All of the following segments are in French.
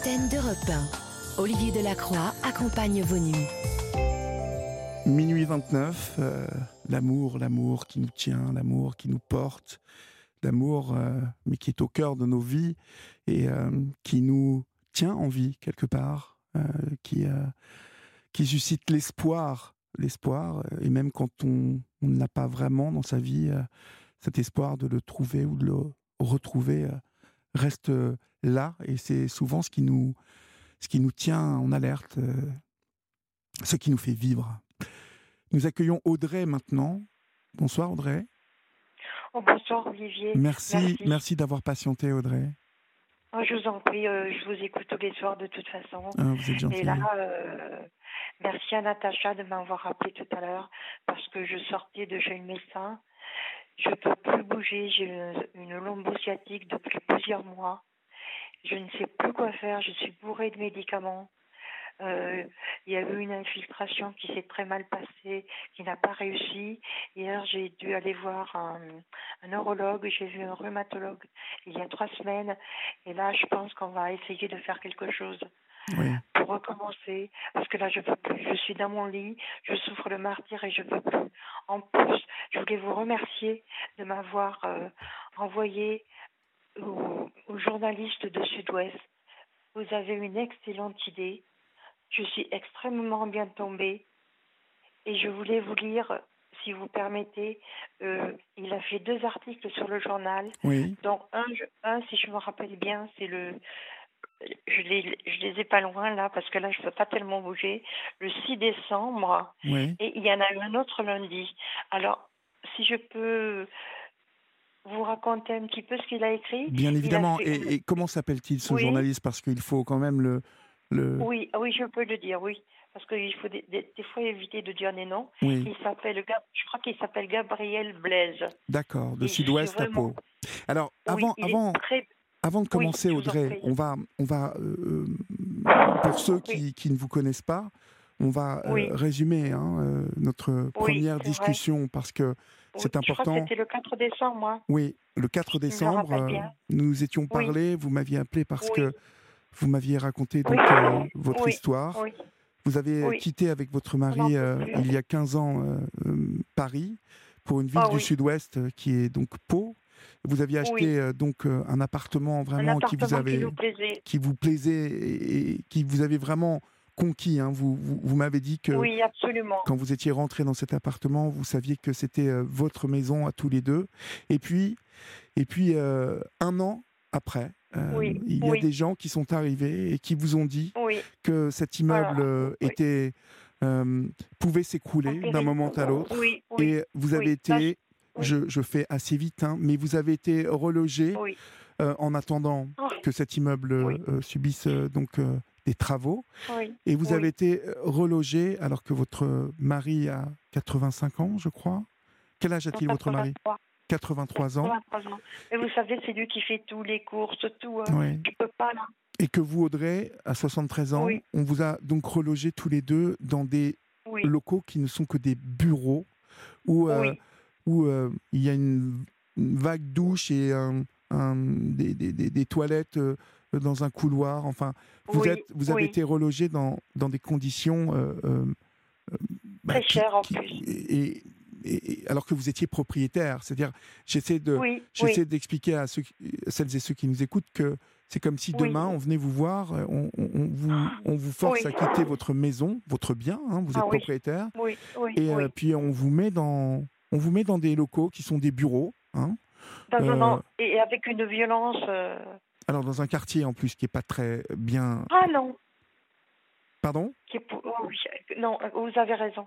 antenne d'Europe 1. Olivier Delacroix accompagne vos nuits. Minuit 29, l'amour qui nous tient, l'amour qui nous porte, l'amour mais qui est au cœur de nos vies et qui nous tient en vie quelque part, qui suscite l'espoir, et même quand on ne l'a pas vraiment dans sa vie, cet espoir de le trouver ou de le retrouver reste là, et c'est souvent ce qui nous tient en alerte, ce qui nous fait vivre. Nous accueillons Audrey maintenant. Bonsoir Audrey. Oh, bonsoir Olivier. Merci d'avoir patienté Audrey. Oh, je vous en prie, je vous écoute tous les soirs de toute façon. Vous êtes gentille. Et là, merci à Natacha de m'avoir rappelé tout à l'heure parce que je sortais de chez le médecin. Je ne peux plus bouger, j'ai une lombo sciatique depuis plusieurs mois. Je ne sais plus quoi faire, je suis bourrée de médicaments. Il y a eu une infiltration qui s'est très mal passée, qui n'a pas réussi. Hier, j'ai dû aller voir un neurologue, j'ai vu un rhumatologue il y a 3 semaines. Et là, je pense qu'on va essayer de faire quelque chose pour recommencer. Parce que là, je ne peux plus. Je suis dans mon lit, je souffre de martyre et je ne peux plus. En plus, je voulais vous remercier de m'avoir envoyé aux journalistes de Sud-Ouest. Vous avez une excellente idée. Je suis extrêmement bien tombée et je voulais vous lire, si vous permettez, il a fait 2 articles sur le journal, dont un, si je me rappelle bien, c'est je les ai pas loin là, parce que là je peux pas tellement bouger, le 6 décembre, et il y en a eu un autre lundi. Alors, si je peux vous raconter un petit peu ce qu'il a écrit. Bien évidemment, et comment s'appelle-t-il ce journaliste, parce qu'il faut quand même le... Oui, je peux le dire, oui. Parce qu'il faut des fois éviter de dire des noms. Je crois qu'il s'appelle Gabriel Blaise. D'accord, de Sud-Ouest à Pau. Alors, avant de commencer, Audrey, on va pour ceux qui ne vous connaissent pas, on va résumer notre première discussion, parce que c'est important. Je crois que c'était le 4 décembre, moi. Oui, le 4 décembre, nous nous étions parlé, vous m'aviez appelé parce que vous m'aviez raconté donc, votre histoire. Vous avez quitté avec votre mari il y a 15 ans Paris pour une ville du Sud-Ouest qui est donc Pau. Vous aviez acheté donc un appartement vraiment qui vous plaisait et qui vous avait vraiment conquis. Vous m'avez dit que quand vous étiez rentré dans cet appartement, vous saviez que c'était votre maison à tous les deux. Et puis 1 an après, il y a des gens qui sont arrivés et qui vous ont dit que cet immeuble pouvait s'écrouler d'un moment à l'autre. Et vous avez été, je fais assez vite, mais vous avez été relogé en attendant que cet immeuble subisse donc des travaux. Et vous avez été relogé alors que votre mari a 85 ans, je crois. Quel âge a-t-il, votre mari ? 83 ans. Et vous savez, c'est lui qui fait tous les courses, tout. Je peux pas, là. Et que vous, Audrey, à 73 ans, on vous a donc relogés tous les deux dans des locaux qui ne sont que des bureaux où il y a une vague douche et des toilettes dans un couloir. Enfin, vous avez été relogés dans des conditions très chères en plus. Et alors que vous étiez propriétaire, c'est-à-dire, j'essaie d'expliquer à celles et ceux qui nous écoutent que c'est comme si demain on venait vous voir, on vous force à quitter votre maison, votre bien, vous êtes propriétaire, puis on vous met dans des locaux qui sont des bureaux. Et avec une violence. Alors dans un quartier en plus qui n'est pas très bien. Ah non. Pardon ? Non, vous avez raison.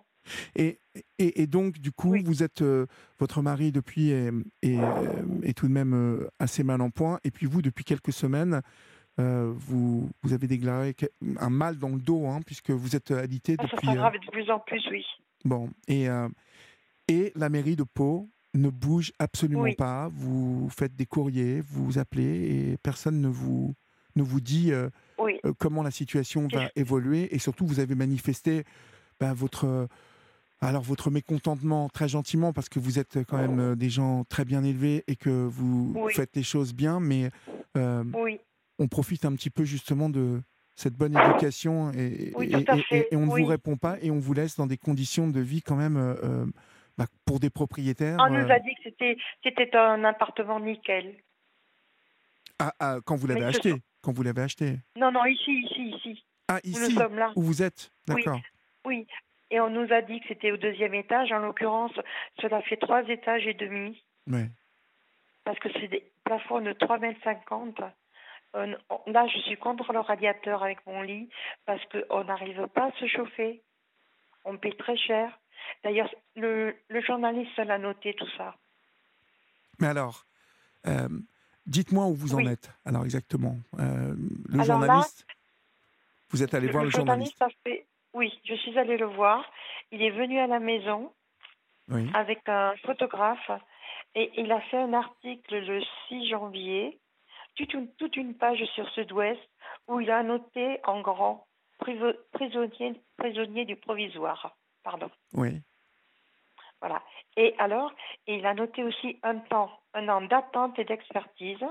Et donc, du coup, vous êtes votre mari depuis est tout de même assez mal en point. Et puis vous, depuis quelques semaines, vous avez déclaré un mal dans le dos, puisque vous êtes alité depuis. Ça s'aggrave de plus en plus, oui. Bon, et la mairie de Pau ne bouge absolument pas. Vous faites des courriers, vous appelez, et personne ne vous dit comment la situation va évoluer. Et surtout, vous avez manifesté votre mécontentement très gentiment, parce que vous êtes quand même des gens très bien élevés et que vous faites les choses bien, mais on profite un petit peu justement de cette bonne éducation et on ne vous répond pas et on vous laisse dans des conditions de vie quand même pour des propriétaires. On nous a dit que c'était un appartement nickel. Quand vous l'avez acheté Quand vous l'avez acheté Non, ici. Ah, ici, nous sommes là. Où vous êtes, d'accord. Oui. Et on nous a dit que c'était au 2e étage. En l'occurrence, cela fait 3 étages et demi. Ouais. Parce que c'est des plafonds de 3,50 m. Là, je suis contre le radiateur avec mon lit parce qu'on n'arrive pas à se chauffer. On paie très cher. D'ailleurs, le journaliste l'a noté tout ça. Mais alors, dites-moi où vous en êtes. Alors exactement. Le journaliste, vous êtes allé voir le journaliste. Oui, je suis allée le voir. Il est venu à la maison avec un photographe et il a fait un article le 6 janvier, toute une page sur Sud-Ouest où il a noté en grand prisonnier du provisoire. Pardon. Oui. Voilà. Et alors, il a noté aussi un an d'attente et d'expertise.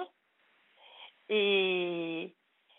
Et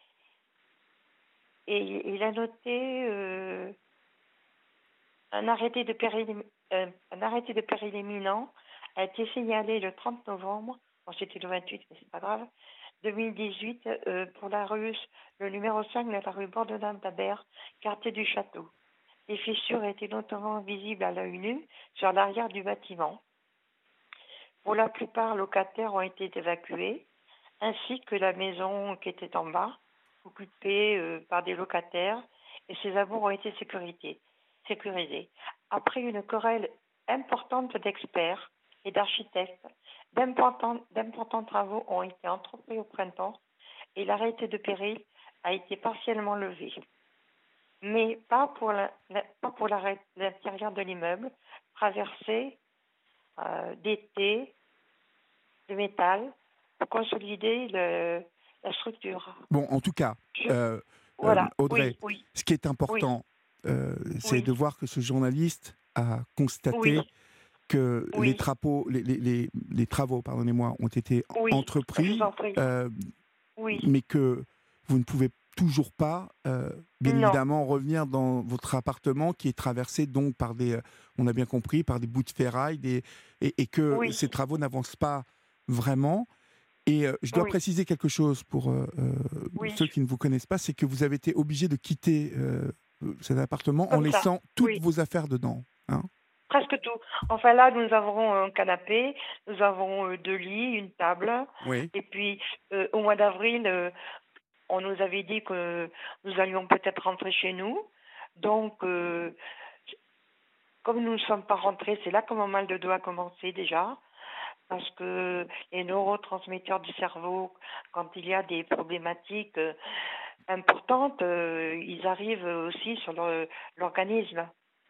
il a noté un arrêté de péril imminent a été signalé le 30 novembre, c'était le 28, mais c'est pas grave, 2018, pour la rue, le numéro 5 de la rue Bordelin-Tabert, quartier du Château. Les fissures étaient notamment visibles à l'œil nu sur l'arrière du bâtiment. Pour la plupart, locataires ont été évacués, ainsi que la maison qui était en bas, occupée par des locataires, et ses abords ont été sécurisés. Après une querelle importante d'experts et d'architectes, d'importants travaux ont été entrepris au printemps et l'arrêté de péril a été partiellement levé. Mais pas pour l'intérieur de l'immeuble, traversé d'été, de métal, pour consolider la structure. Bon, en tout cas, Audrey, ce qui est important, c'est de voir que ce journaliste a constaté que les travaux, pardonnez-moi, ont été entrepris, mais que vous ne pouvez toujours pas, bien évidemment, revenir dans votre appartement qui est traversé donc par on a bien compris, par des bouts de ferraille, et que ces travaux n'avancent pas vraiment. Et je dois préciser quelque chose pour ceux qui ne vous connaissent pas, c'est que vous avez été obligé de quitter cet appartement en laissant toutes vos affaires dedans. Hein. Presque tout. Enfin là, nous avons un canapé, nous avons 2 lits, une table. Et puis, au mois d'avril, on nous avait dit que nous allions peut-être rentrer chez nous. Donc, comme nous ne sommes pas rentrés, c'est là que mon mal de dos a commencé déjà. Parce que les neurotransmetteurs du cerveau, quand il y a des problématiques importantes, ils arrivent aussi sur l'organisme.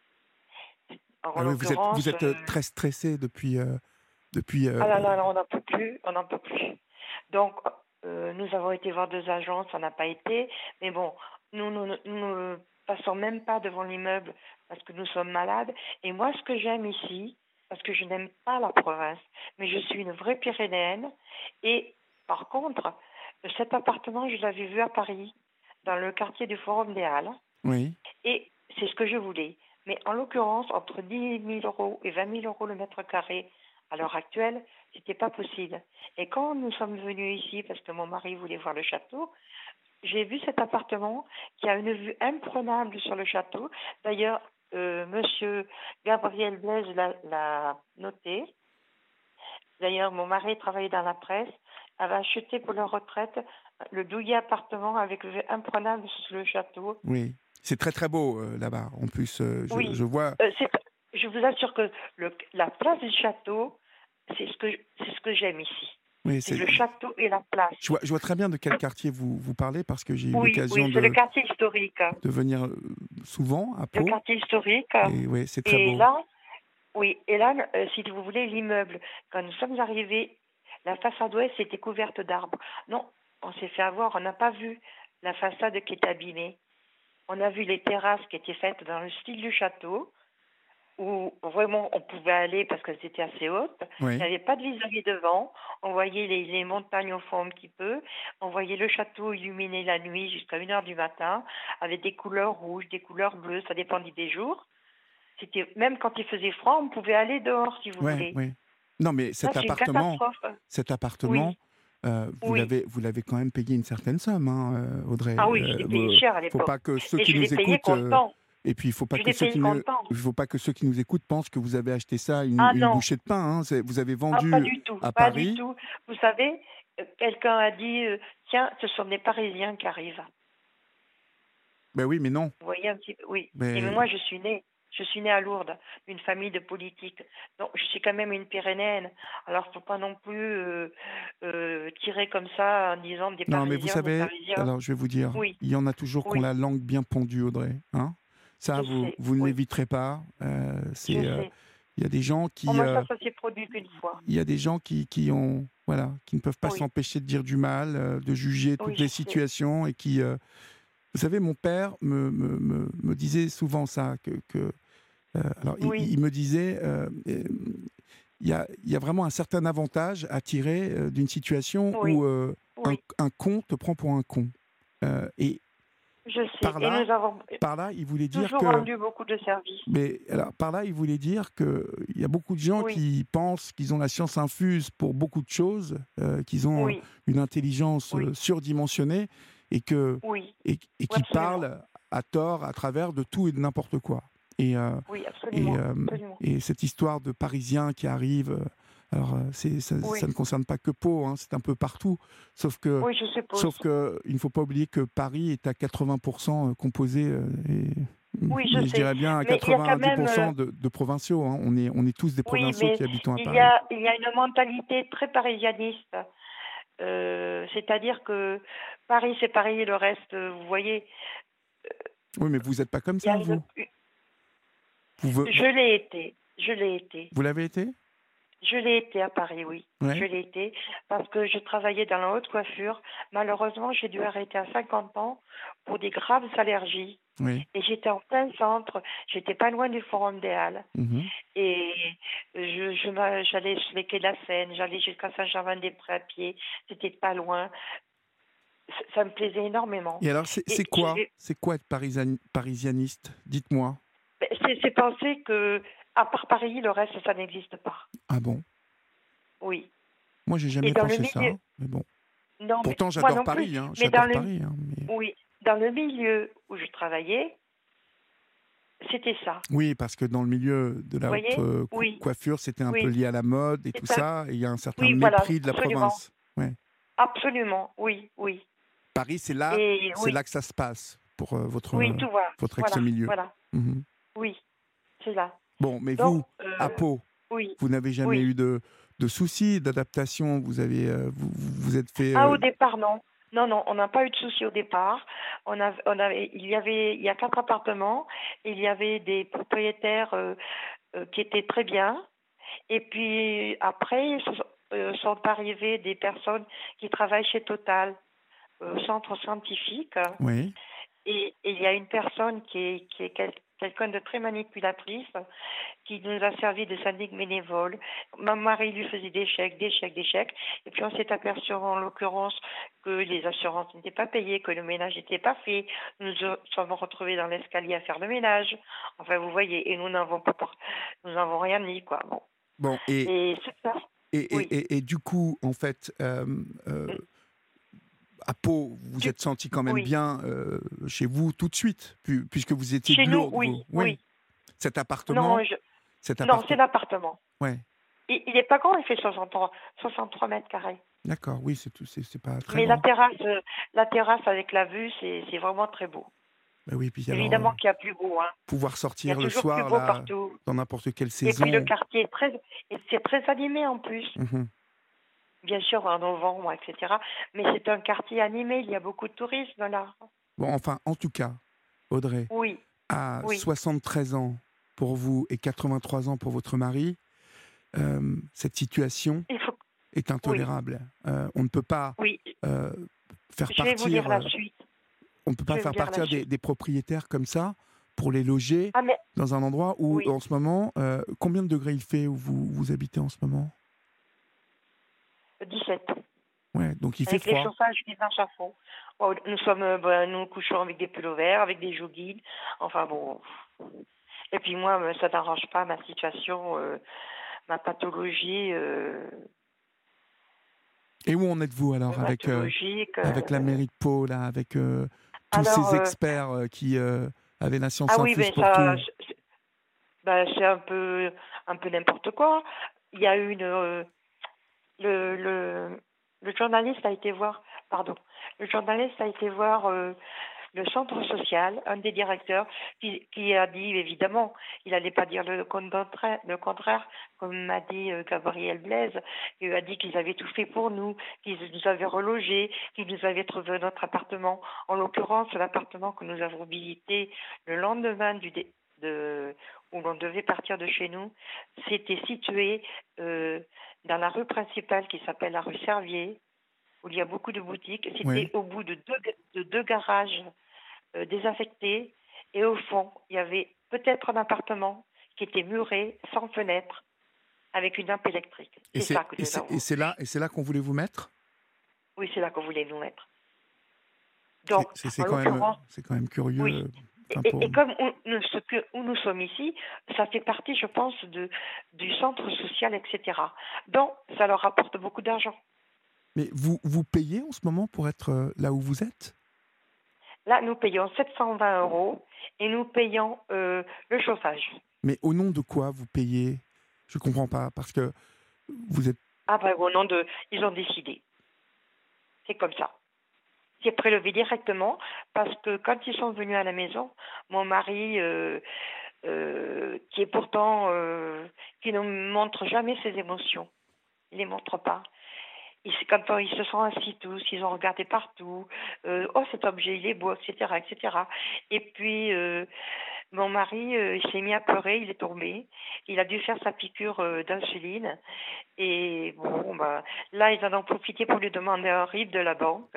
Vous êtes très stressé depuis. Ah là, on n'en peut plus. Donc, nous avons été voir 2 agences, ça n'a pas été. Mais bon, nous ne passons même pas devant l'immeuble parce que nous sommes malades. Et moi, ce que j'aime ici, parce que je n'aime pas la province, mais je suis une vraie Pyrénéenne. Et par contre, cet appartement, je l'avais vu à Paris, dans le quartier du Forum des Halles. Oui. Et c'est ce que je voulais. Mais en l'occurrence, entre 10 000 € et 20 000 € le mètre carré, à l'heure actuelle, c'était pas possible. Et quand nous sommes venus ici, parce que mon mari voulait voir le château, j'ai vu cet appartement qui a une vue imprenable sur le château. D'ailleurs, Monsieur Gabriel Blaise l'a noté. D'ailleurs, mon mari travaillait dans la presse, avait acheté pour leur retraite le douillet appartement avec vue imprenable sur le château. Oui, c'est très très beau là-bas. En plus, je vois. Je vous assure que la place du château, c'est ce que j'aime ici. Oui, c'est le château et la place. Je vois très bien de quel quartier vous parlez parce que j'ai eu l'occasion c'est le quartier historique. De venir souvent à Pau. Le quartier historique. Et oui, c'est très beau. Et là, si vous voulez, l'immeuble, quand nous sommes arrivés, la façade ouest était couverte d'arbres. Non, on s'est fait avoir, on n'a pas vu la façade qui est abîmée. On a vu les terrasses qui étaient faites dans le style du château, où vraiment on pouvait aller parce qu'elles étaient assez hautes. Oui. Il n'y avait pas de vis-à-vis devant. On voyait les montagnes au fond un petit peu. On voyait le château illuminé la nuit jusqu'à 1h du matin avec des couleurs rouges, des couleurs bleues, ça dépendait des jours. C'était même quand il faisait froid, on pouvait aller dehors si vous voulez. Oui. Non, mais Ça, c'est une catastrophe. cet appartement, vous Oui. l'avez quand même payé une certaine somme, hein, Audrey. Ah oui, je l'ai payé cher à Faut l'époque. pas que ceux Et qui je l'ai nous payé écoutent, content. et puis il faut pas Je que l'ai ceux payé qui nous, content. il faut pas que ceux qui nous écoutent pensent que vous avez acheté ça une Non. bouchée de pain. Hein. Vous avez Ah, vendu pas du tout, à pas du Paris. tout. Vous savez, quelqu'un a dit, tiens, ce sont des Parisiens qui arrivent. Ben oui, mais non. Vous voyez un petit peu, oui. Mais... Mais moi, je suis née à Lourdes, d'une famille de politiques. Donc, je suis quand même une Pyrénéenne. Alors, il ne faut pas non plus tirer comme ça en disant des Parisiens. Non, mais vous savez, des Parisiens. alors je vais vous dire, il y en a toujours qui ont la langue bien pendue, Audrey. Hein, ça, vous ne l'éviterez pas. Il y a des gens qui... Moi, ça s'est produit qu'une fois. Il y a des gens qui ne peuvent pas s'empêcher de dire du mal, de juger toutes les situations et qui... vous savez, mon père me disait souvent ça, il me disait, il y a vraiment un certain avantage à tirer d'une situation où un con te prend pour un con. Et je sais. Par là, il voulait dire toujours rendu beaucoup de services. Mais alors, par là, il voulait dire qu'il y a beaucoup de gens qui pensent qu'ils ont la science infuse pour beaucoup de choses, qu'ils ont une intelligence surdimensionnée et qui parlent à tort à travers de tout et de n'importe quoi. Absolument. Et cette histoire de Parisiens qui arrivent, alors ça ne concerne pas que Pau, hein, c'est un peu partout, sauf que il ne faut pas oublier que Paris est à 80% composé, je dirais bien à 90% de provinciaux. Hein. On est tous des provinciaux qui habitons à Paris. Il y a une mentalité très parisianiste. C'est-à-dire que Paris, c'est Paris et le reste, vous voyez... oui, mais vous n'êtes pas comme ça, vous. Je l'ai été. Vous l'avez été ? Je l'ai été à Paris, oui. Ouais. Je l'ai été parce que je travaillais dans la haute coiffure. Malheureusement, j'ai dû arrêter à 50 ans pour des graves allergies. Oui. Et j'étais en plein centre. J'étais pas loin du Forum des Halles. Mm-hmm. Et j'allais sur les quais de la Seine, j'allais jusqu'à Saint-Germain-des-Prés à pied. C'était pas loin. Ça me plaisait énormément. Et alors, c'est quoi être parisianiste ? Dites-moi. C'est penser que, à part Paris, le reste, ça n'existe pas. Ah bon ? Oui. Moi, j'ai jamais pensé ça, mais bon. Non, pourtant, j'adore Paris. Hein, Oui, dans le milieu où je travaillais, c'était ça. Oui, parce que dans le milieu de la haute coiffure, c'était un peu lié à la mode et tout ça, et il y a un certain mépris de la province. Ouais. Absolument, oui. Paris, c'est là que ça se passe pour votre ex-milieu. Voilà. Mm-hmm. Oui, c'est là. Bon, mais donc, vous, à Pau, vous n'avez jamais eu de soucis d'adaptation. Vous êtes fait... au départ, non. Non, on n'a pas eu de soucis au départ. Il y a 4 appartements. Il y avait des propriétaires qui étaient très bien. Et puis après, sont arrivées des personnes qui travaillent chez Total, centre scientifique. Oui. Et il y a une personne qui est quelqu'un de très manipulatrice, qui nous a servi de syndic bénévole. Mon mari lui faisait des chèques. Et puis on s'est aperçu en l'occurrence que les assurances n'étaient pas payées, que le ménage n'était pas fait. Nous nous sommes retrouvés dans l'escalier à faire le ménage. Enfin, vous voyez, et nous n'avons rien dit, quoi. Bon, et c'est ça. Et du coup, en fait... à Pau, vous êtes senti quand même bien chez vous tout de suite, puisque vous étiez chez de Lourdes. Oui. Cet appartement. Non, c'est l'appartement. Ouais. Il n'est pas grand, il fait 63 mètres carrés. D'accord, oui, c'est pas très. Mais grand. la terrasse avec la vue, c'est vraiment très beau. Ben oui, puis évidemment qu'il y a plus beau. Hein. Pouvoir sortir le soir là, dans n'importe quelle saison. Et puis le quartier c'est très animé en plus. Mm-hmm. Bien sûr, en novembre, etc. Mais c'est un quartier animé, il y a beaucoup de tourisme là. Bon, enfin, en tout cas, Audrey, à 73 ans pour vous et 83 ans pour votre mari, cette situation est intolérable. On ne peut pas faire partir... Je vais vous dire la suite. On ne peut pas faire partir des propriétaires comme ça pour les loger Ah, mais... dans un endroit où, Oui. en ce moment, combien de degrés il fait où vous habitez en ce moment? 17. Ouais, donc il fait Avec les froid. chauffages qui marchent à fond. Oh, nous couchons avec des pullovers, avec des joggings. Enfin bon. Et puis moi, ça n'arrange pas ma situation, ma pathologie Et où en êtes-vous alors rhumatologique. avec la mairie de Pau, là, avec tous Alors, ces experts qui avaient la science ah oui, infuse mais pour ça, tout? c'est un peu n'importe quoi. Il y a le, le, le journaliste a été voir, pardon, le journaliste a été voir le centre social, un des directeurs, qui a dit, évidemment, il n'allait pas dire le contraire, comme m'a dit Gabriel Blaise, il a dit qu'ils avaient tout fait pour nous, qu'ils nous avaient relogés, qu'ils nous avaient trouvé notre appartement. En l'occurrence, l'appartement que nous avons visité le lendemain où l'on devait partir de chez nous, c'était situé dans la rue principale qui s'appelle la rue Servier, où il y a beaucoup de boutiques. C'était Oui. au bout de deux garages désaffectés. Et au fond, il y avait peut-être un appartement qui était muré, sans fenêtre, avec une lampe électrique. C'est ça que nous avons. Et c'est là qu'on voulait vous mettre? Oui, c'est là qu'on voulait nous mettre. Donc, C'est en quand l'occurrence, même curieux. oui. Et comme où nous sommes ici, ça fait partie, je pense, du centre social, etc. Donc, ça leur apporte beaucoup d'argent. Mais vous payez en ce moment pour être là où vous êtes? Là, nous payons 720 € et nous payons le chauffage. Mais au nom de quoi vous payez? Je ne comprends pas, parce que vous êtes... Ah ben, au nom de... Ils ont décidé. C'est comme ça. C'est prélevé directement parce que quand ils sont venus à la maison, mon mari, qui est pourtant... qui ne montre jamais ses émotions, il ne les montre pas. Quand ils se sont assis tous, ils ont regardé partout. Oh, cet objet, il est beau, etc., etc. Et puis, mon mari, il s'est mis à pleurer, il est tombé. Il a dû faire sa piqûre d'insuline. Et bon, bah, là, ils en ont profité pour lui demander un RIB de la banque.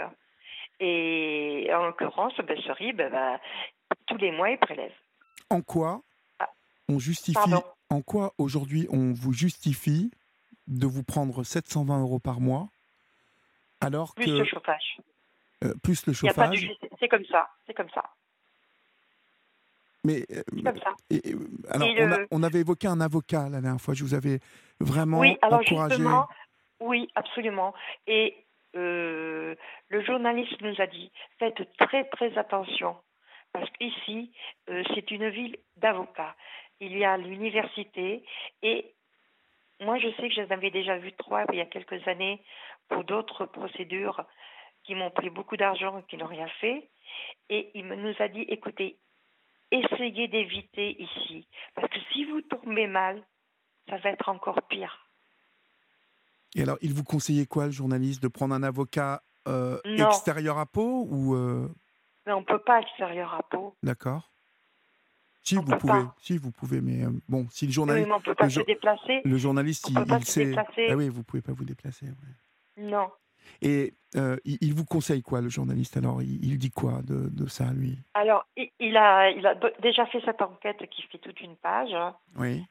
Et en l'occurrence, ce RIB, tous les mois, il prélève. En quoi Ah, on justifie... pardon. En quoi, aujourd'hui, on vous justifie de vous prendre 720 € par mois, alors Plus le que... chauffage. plus le Il n'y a pas de chauffage... c'est comme ça. C'est comme ça. Mais C'est comme ça. alors, on avait évoqué un avocat la dernière fois. Je vous avais vraiment Oui, alors encouragé. justement, oui, absolument. Et le journaliste nous a dit, faites très très attention, parce qu'ici, c'est une ville d'avocats. Il y a l'université, et moi je sais que j'en avais déjà vu 3 il y a quelques années pour d'autres procédures qui m'ont pris beaucoup d'argent et qui n'ont rien fait. Et il nous a dit, écoutez, essayez d'éviter ici, parce que si vous tombez mal, ça va être encore pire. Et alors, il vous conseillait quoi, le journaliste? De prendre un avocat Non, extérieur à Pau ou mais on ne peut pas extérieur à Pau. D'accord. Si On ne vous peut pouvez, pas. mais bon, si le Oui, journaliste, mais on ne peut pas se déplacer. le journaliste, On ne peut pas il se sait. Ah déplacer. oui, vous pouvez pas vous déplacer. Ouais. Non. Et il vous conseille quoi, le journaliste? Alors, il dit quoi de ça, lui? Alors, il a déjà fait cette enquête qui fait toute une page. Oui.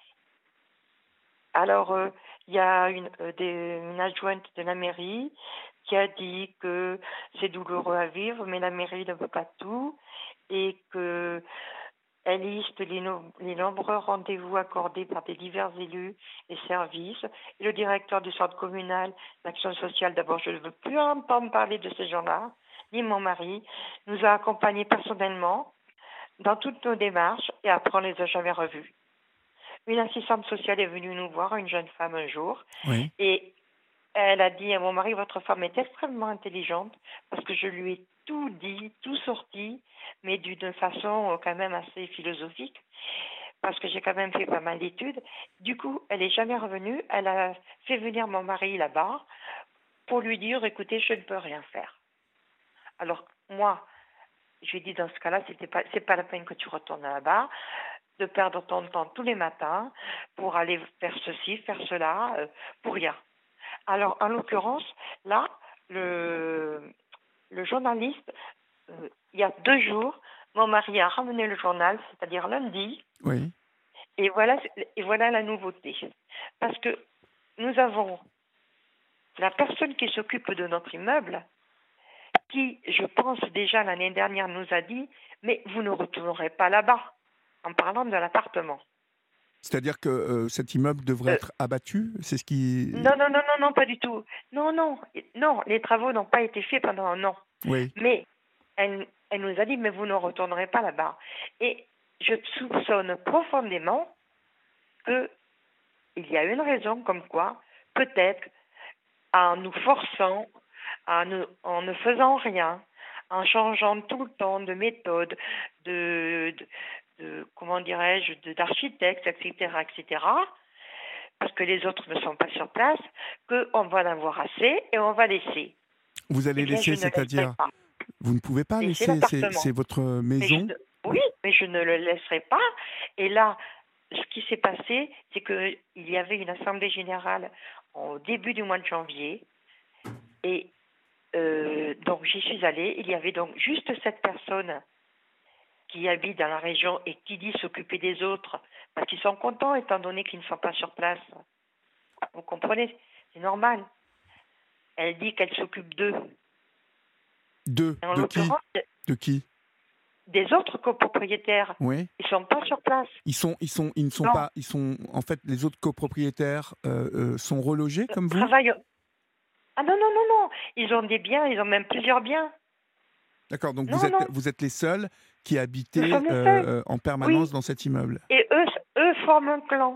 Alors, il y a une adjointe de la mairie qui a dit que c'est douloureux à vivre, mais la mairie ne veut pas tout et que elle liste les nombreux rendez-vous accordés par des divers élus et services. Et le directeur du centre communal d'action sociale, d'abord, je ne veux plus entendre parler de ces gens-là, ni mon mari, nous a accompagnés personnellement dans toutes nos démarches et après on ne les a jamais revus. Une assistante sociale est venue nous voir, une jeune femme un jour, Oui. et elle a dit à mon mari, votre femme est extrêmement intelligente parce que je lui ai tout dit, tout sorti, mais d'une façon quand même assez philosophique, parce que j'ai quand même fait pas mal d'études. Du coup, elle n'est jamais revenue. Elle a fait venir mon mari là-bas pour lui dire, écoutez, je ne peux rien faire. Alors, moi, je lui ai dit, dans ce cas-là, c'est pas la peine que tu retournes là-bas, de perdre ton temps tous les matins pour aller faire ceci, faire cela, pour rien. Alors, en l'occurrence, là, le journaliste, il y a 2 jours, mon mari a ramené le journal, c'est-à-dire lundi. Oui. Et voilà la nouveauté. Parce que nous avons la personne qui s'occupe de notre immeuble, qui, je pense déjà l'année dernière, nous a dit « Mais vous ne retournerez pas là-bas », en parlant de l'appartement. C'est-à-dire que cet immeuble devrait être abattu? C'est ce qui... Non, pas du tout. Non, les travaux n'ont pas été faits pendant un an. Oui. Mais elle nous a dit « Mais vous ne retournerez pas là-bas ». Et je soupçonne profondément qu'il y a une raison comme quoi, peut-être, en nous forçant, en ne faisant rien, en changeant tout le temps de méthode, comment dirais-je, d'architecte, etc., parce que les autres ne sont pas sur place, qu'on va en avoir assez et on va laisser. Vous allez laisser, c'est-à-dire, vous ne pouvez pas laisser, c'est votre maison. Oui, mais je ne le laisserai pas. Et là, ce qui s'est passé, c'est qu'il y avait une assemblée générale au début du mois de janvier. Et donc, j'y suis allée. Il y avait donc juste cette personne qui habite dans la région et qui dit s'occuper des autres, parce qu'ils sont contents étant donné qu'ils ne sont pas sur place. Vous comprenez? C'est normal. Elle dit qu'elle s'occupe d'eux. De qui? De qui? Des autres copropriétaires. Oui. Ils sont pas sur place. Ils ne sont pas. Ils sont en fait, les autres copropriétaires sont relogés comme vous? Ah non. Ils ont des biens. Ils ont même plusieurs biens. D'accord. Donc vous êtes les seuls qui habitaient en permanence dans cet immeuble. Et eux forment un clan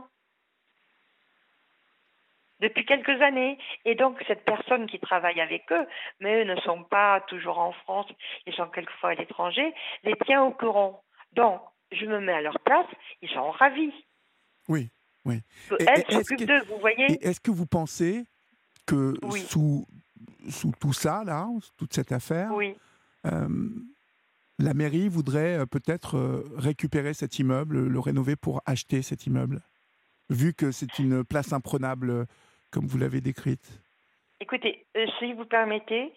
depuis quelques années. Et donc, cette personne qui travaille avec eux, mais eux ne sont pas toujours en France, ils sont quelquefois à l'étranger, les tient au courant. Donc, je me mets à leur place, ils sont ravis. Oui. Elle s'occupe d'eux, vous voyez. Et est-ce que vous pensez que sous tout ça, là, toute cette affaire, la mairie voudrait peut-être récupérer cet immeuble, le rénover pour acheter cet immeuble, vu que c'est une place imprenable, comme vous l'avez décrite? Écoutez, si vous permettez,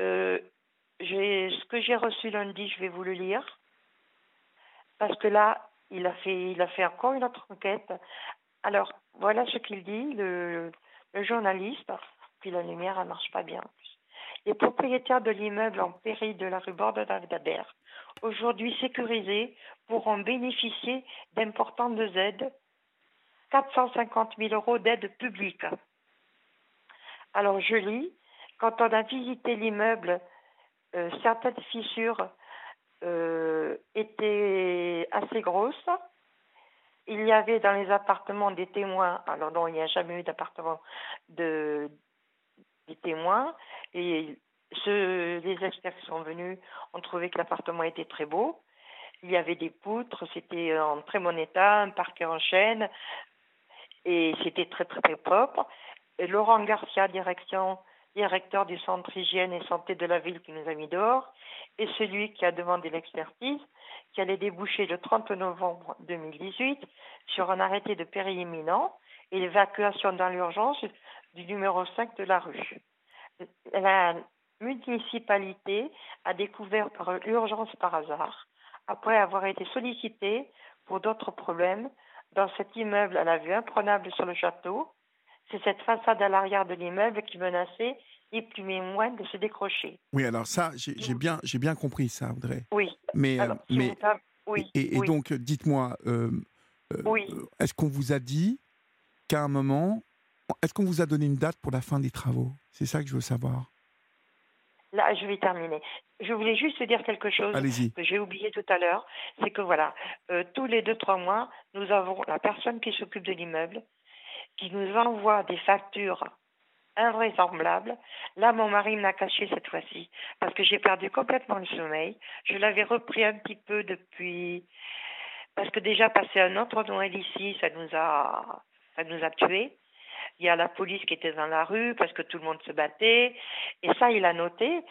ce que j'ai reçu lundi, je vais vous le lire, parce que là, il a fait encore une autre enquête. Alors, voilà ce qu'il dit, le journaliste, puis la lumière, elle ne marche pas bien. Les propriétaires de l'immeuble en péril de la rue Bordeaux-d'Adabert, aujourd'hui sécurisés, pourront bénéficier d'importantes aides, 450 000 € d'aide publique. Alors je lis, quand on a visité l'immeuble, certaines fissures étaient assez grosses. Il y avait dans les appartements des témoins, alors non, il n'y a jamais eu d'appartement des témoins, et les experts qui sont venus ont trouvé que l'appartement était très beau. Il y avait des poutres, c'était en très bon état, un parquet en chêne, et c'était très très très propre. Et Laurent Garcia, directeur du centre hygiène et santé de la ville qui nous a mis dehors, et celui qui a demandé l'expertise, qui allait déboucher le 30 novembre 2018 sur un arrêté de péril imminent et l'évacuation dans l'urgence du numéro 5 de la rue. La municipalité a découvert l'urgence par hasard, après avoir été sollicitée pour d'autres problèmes dans cet immeuble à la vue imprenable sur le château. C'est cette façade à l'arrière de l'immeuble qui menaçait ni plus ni moins de se décrocher. Oui, alors ça, j'ai bien compris ça, Audrey. Oui. Mais oui. donc, dites-moi, est-ce qu'on vous a dit qu'à un moment, est-ce qu'on vous a donné une date pour la fin des travaux? C'est ça que je veux savoir. Là, je vais terminer. Je voulais juste dire quelque chose que j'ai oublié tout à l'heure. C'est que voilà, tous les 2-3 mois, nous avons la personne qui s'occupe de l'immeuble qui nous envoie des factures invraisemblables. Là, mon mari me l'a caché cette fois-ci parce que j'ai perdu complètement le sommeil. Je l'avais repris un petit peu depuis... Parce que déjà, passer un autre Noël ici, ça nous a tués. Il y a la police qui était dans la rue parce que tout le monde se battait. Et ça, il a noté,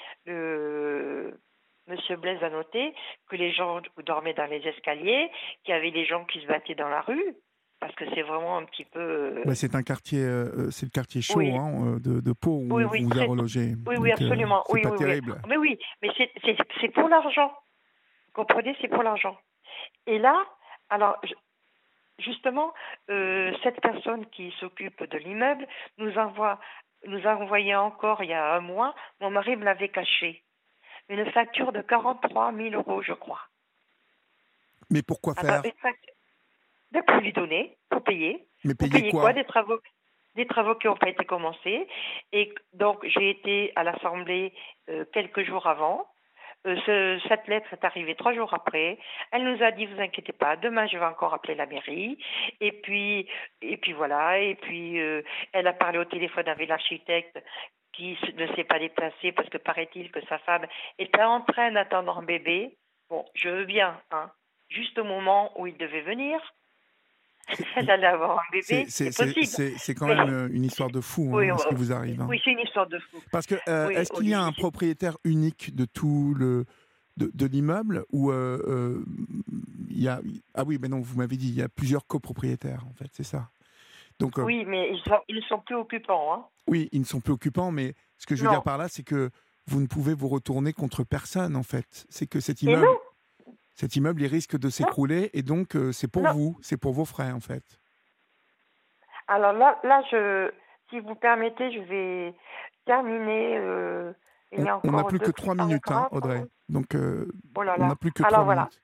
Monsieur Blaise a noté que les gens dormaient dans les escaliers, qu'il y avait des gens qui se battaient dans la rue. Parce que c'est vraiment un petit peu... c'est un quartier, c'est le quartier chaud de Pau où on vous a relogé. Oui, absolument. C'est pas terrible. Mais oui, mais c'est pour l'argent. Vous comprenez, c'est pour l'argent. Et là, alors, justement, cette personne qui s'occupe de l'immeuble nous a envoyé encore il y a un mois, mon mari me l'avait caché, une facture de 43 000 euros, je crois. Mais pourquoi faire? Pour lui donner, pour payer. Mais payer quoi? Des travaux qui n'ont pas été commencés. Et donc, j'ai été à l'Assemblée quelques jours avant. Cette lettre est arrivée 3 jours après. Elle nous a dit, vous inquiétez pas, demain je vais encore appeler la mairie. Et puis voilà. Et puis elle a parlé au téléphone avec l'architecte qui ne s'est pas déplacé parce que paraît-il que sa femme était en train d'attendre un bébé. Bon, je veux bien, hein. Juste au moment où il devait venir, elle allait avoir un bébé, c'est possible. C'est quand même une histoire de fou, hein, ce qui vous arrive. Hein. Oui, c'est une histoire de fou. Parce que est-ce qu'il y a un propriétaire unique de tout de l'immeuble ou il y a... Ah oui, mais non, vous m'avez dit, il y a plusieurs copropriétaires, en fait, c'est ça. Donc, oui, mais ils ne sont plus occupants. Hein. Oui, ils ne sont plus occupants, mais ce que je veux dire par là, c'est que vous ne pouvez vous retourner contre personne, en fait. C'est que cet immeuble, il risque de s'écrouler, et donc c'est pour vous, c'est pour vos frais, en fait. Alors là, si vous permettez, je vais terminer. On n'a plus que 3 minutes, hein, Audrey. Donc, on n'a plus que 3 minutes.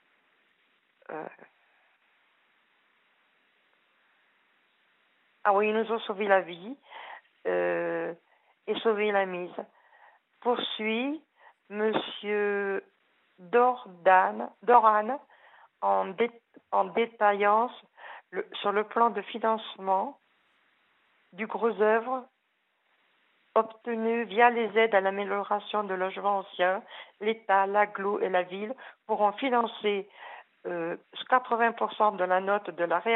Ah oui, ils nous ont sauvé la vie et sauvé la mise. Poursuit Monsieur Doran en détaillant sur le plan de financement du gros œuvre obtenu via les aides à l'amélioration de logements anciens, l'État, l'AGLO et la ville pourront financer 80% de la note de la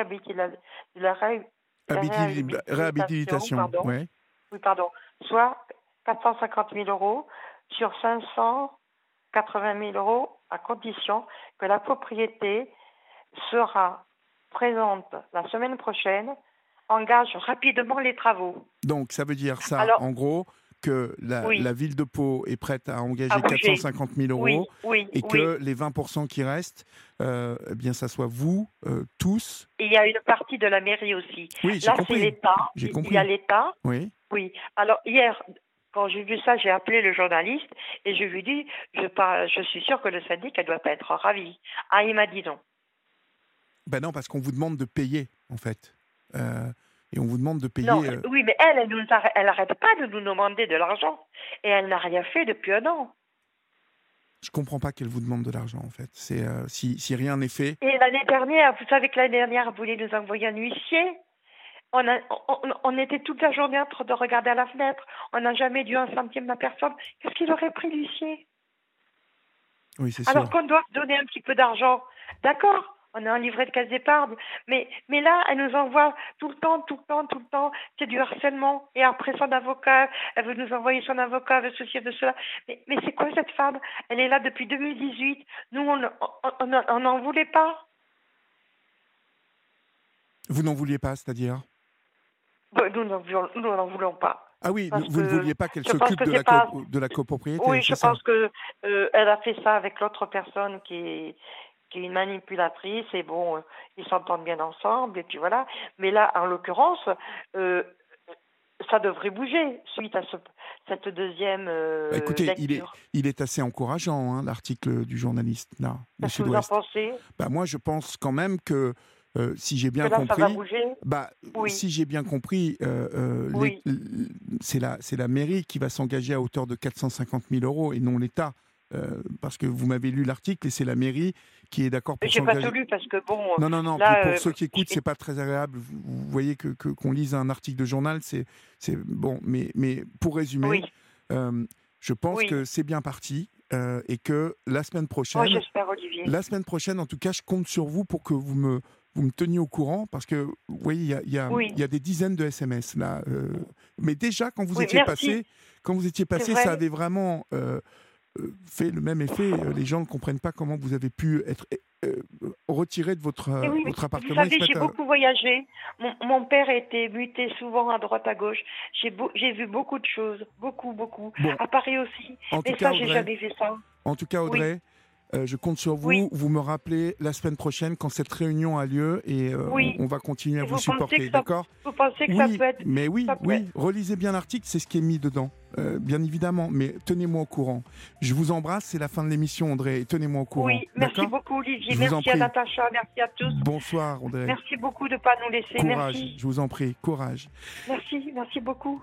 réhabilitation, soit 450 000 euros sur 580 000 euros, à condition que la propriété sera présente la semaine prochaine, engage rapidement les travaux. Donc, ça veut dire ça, en gros, que la ville de Pau est prête à engager 450 000 euros et que les 20% qui restent, eh bien, ça soit vous, tous. Et il y a une partie de la mairie aussi. Oui, j'ai compris. C'est l'État. J'ai compris. Il y a l'État. Oui. Oui. Alors, hier, quand j'ai vu ça, j'ai appelé le journaliste et je lui ai dit, je suis sûre que le syndic, elle doit pas être ravi. Ah, il m'a dit non. Ben non, parce qu'on vous demande de payer, en fait. Et on vous demande de payer... Non, oui, mais elle n'arrête pas de nous demander de l'argent. Et elle n'a rien fait depuis un an. Je ne comprends pas qu'elle vous demande de l'argent, en fait. C'est, si rien n'est fait... Et l'année dernière, vous savez que l'année dernière, elle voulait nous envoyer un huissier. On était toute la journée en train de regarder à la fenêtre. On n'a jamais dû un centime à personne. Qu'est-ce qu'il aurait pris, l'huissier? Oui, c'est sûr. Alors qu'on doit donner un petit peu d'argent. D'accord, on est en livret de caisse d'épargne. Mais là, elle nous envoie tout le temps. C'est du harcèlement. Et après, son avocat, elle veut nous envoyer son avocat, elle veut ceci, elle veut cela. Mais c'est quoi cette femme? Elle est là depuis 2018. Nous, on n'en voulait pas. Vous n'en vouliez pas, c'est-à-dire? Nous n'en voulons pas. Ah oui, vous ne vouliez pas qu'elle s'occupe de la copropriété? Oui, je pense qu'elle a fait ça avec l'autre personne qui est une manipulatrice, et bon, ils s'entendent bien ensemble, et puis voilà. Mais là, en l'occurrence, ça devrait bouger suite à cette deuxième écoutez, lecture. Il est assez encourageant, hein, l'article du journaliste, là, de Qu'est-ce que vous en pensez? Moi, je pense quand même que si j'ai bien compris, ça va bouger. Si j'ai bien compris, c'est la mairie qui va s'engager à hauteur de 450 000 euros et non l'État, parce que vous m'avez lu l'article et c'est la mairie qui est d'accord pour s'engager. J'ai pas tout lu parce que bon. Non. Là, pour ceux qui écoutent, c'est pas très agréable. Vous voyez qu'on lise un article de journal, c'est bon. Mais pour résumer, je pense que c'est bien parti. Et que la semaine prochaine, j'espère, Olivier. La semaine prochaine, en tout cas, je compte sur vous pour que vous me teniez au courant, parce que vous voyez, il y a des dizaines de SMS là. Mais déjà, quand vous étiez passé, ça avait vraiment fait le même effet. Les gens ne comprennent pas comment vous avez pu être retiré de votre appartement. Vous savez, j'ai beaucoup voyagé. Mon père a été muté souvent à droite à gauche. J'ai vu beaucoup de choses, beaucoup. Bon. À Paris aussi. Mais ça, j'ai jamais fait ça. En tout cas, Audrey, Je compte sur vous. Oui. Vous me rappelez la semaine prochaine quand cette réunion a lieu et on va continuer à vous supporter. D'accord ? Vous pensez que ça peut être... Mais oui, relisez bien l'article, c'est ce qui est mis dedans. Bien évidemment, mais tenez-moi au courant. Je vous embrasse, c'est la fin de l'émission, André, et tenez-moi au courant. Oui, merci beaucoup, Olivier. Merci à Natacha, merci à tous. Bonsoir, André. Merci beaucoup de ne pas nous laisser. Courage, merci. je vous en prie, courage. Merci beaucoup.